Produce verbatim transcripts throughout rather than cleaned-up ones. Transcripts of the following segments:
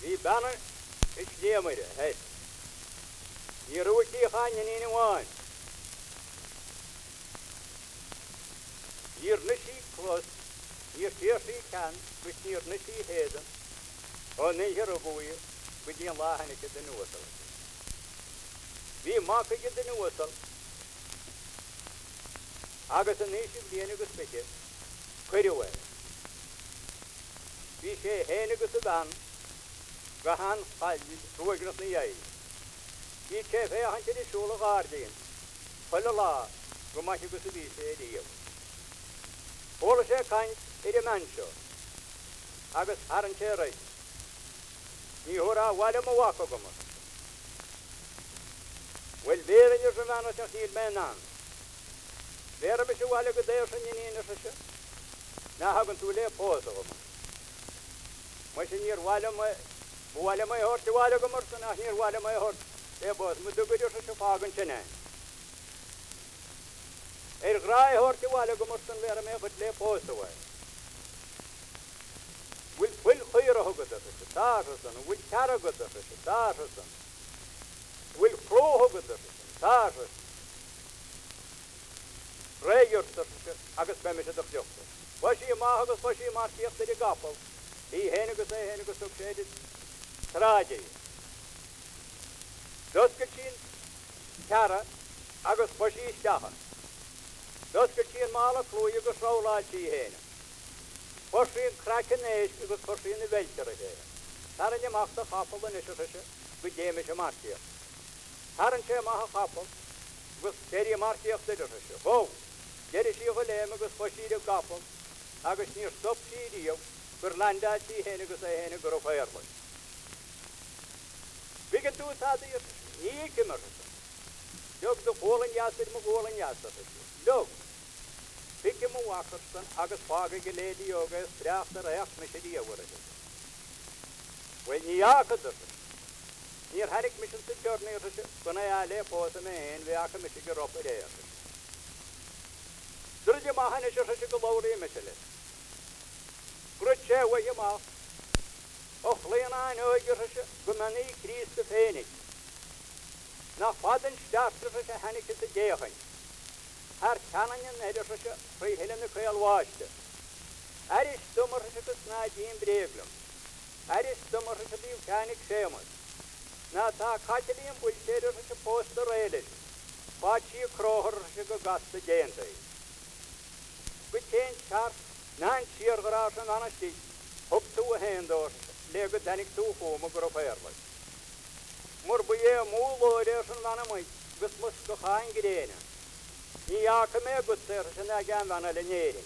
Vi banner is diamere, hey. Hier roet je gaan je niet aan. Hier nishi klos, hier teersi kan, met hier nishi heden. Oh nee, hier oboeien, met die lachen ik het de noosel. Wie maak ik het de noosel? Agus een nishi enige spetje, kwijde. Wie ze enige te dan, we gaan fallen, zo ik nog niet jij. Die chef hij handje de schule gaarden, volle la, we maken we ze wie ze die. Alles er kan in de mensen, agus haren cherry. Die horen wat hem wakker komen. Wel weer in je zwaar als je niet meer aan. Weer hebben ze wel gedeeld in je niet eens. Na hebben toen leer pauze komen. Maar je hier wel hem, wel hem hoort, wel hem hoort, na hier wel hem hoort. Ja, boos, moet je dus zo vagen chenen. Er graai hoort je wel hem hoort, weer hem het leer pauze worden. Wil wil goeie hoge dat is, daar is dan, wil kare goed dat is, daar is dan. Wil vrouw hoge dat is, daar is. Reger dat is, agus bij mij dat jocht. Was je maar agus was je maar zegt de gappel. Die henige zei henige zo gezegd. Traje. Dat kitchen kare agus was je stagen. Dat kitchen malen vloeie gesou laat je heen. Voorzien kraken is, ik was voorzien de weltere heen. Daar je mag de gappel en is er we nemen ze maar hier. Daar je mag gappel. Was serie maar hier te doen. Wow. Dit is hier geleden, ik was de gappel. Agus niet stop zie die, verlanda zie heen, ik zei heen, ik erop eerlijk. Wie kan doen dat hier? Niet meer. Ook de volgende jaar zit me volgende jaar zit. Look. Wie kan me wakker staan, agus vage geleden yoga, straaf de recht met die worden. Wel niet jagen dat. Hier had ik misschien te journey dus, kon hij alleen poten me heen, we jagen met je erop er. Dus je mag niet zo geloof in mesela. Krutje wat je mag. Och lena een oortje, we maar niet Christus venig. Na vaden starten ze han ik te gehen. Haar kanen neder ze voor helene kwijl waste. Er is stommer ze snaad in breglum. Er is stommer ze die kan ik zemen. Na ta katelium bulteder ze poster reden. Pachi kroher ze gaste gente. We change car, nan cheer grass en anastie. Op toe hendoors, lege dan ik toe komen op eerlijk. Maar bij je moe is een man mooi, we moesten toch gaan gedenen. Ja, kom mee goed zeggen, ze naar gaan van de nering.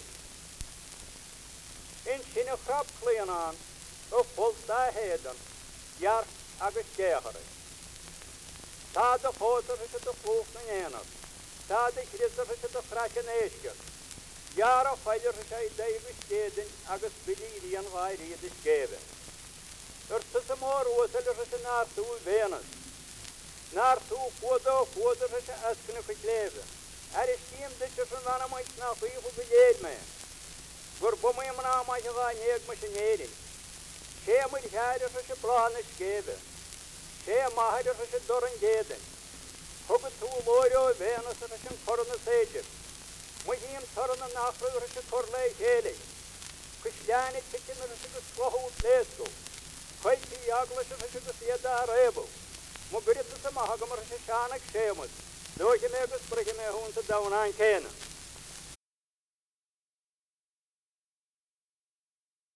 In zijn grap klein aan, of volsta heden, jaar agus gegeren. Ta de foto is het de vloog van enig. Ta de kritter is het de kraken eesje. Jaren verder zijn deze steden agus believen waar je het geven. Er tussen maar oorzaken is naartoe Venus. Naartoe voordeel voordeel is het kunnen verkleven. Er is geen dat je van een man naar veel geleerd mee. Voor bomen je maar maar je gaat niet machineren. Zij moet jij dus je plannen geven. Zij mag je dus je door een geden. Hoe het hoe loyo Venus is een korne zeetje. Moet je hem tornen nachvoer is het korlei helig. Kustjane tikken is het sloho lesko. Kwijt die jagles is het zeer daar hebben. Moet je het te maken maar is het schanig schemen. Door je mee gesprekken met hun te doen aan kennen.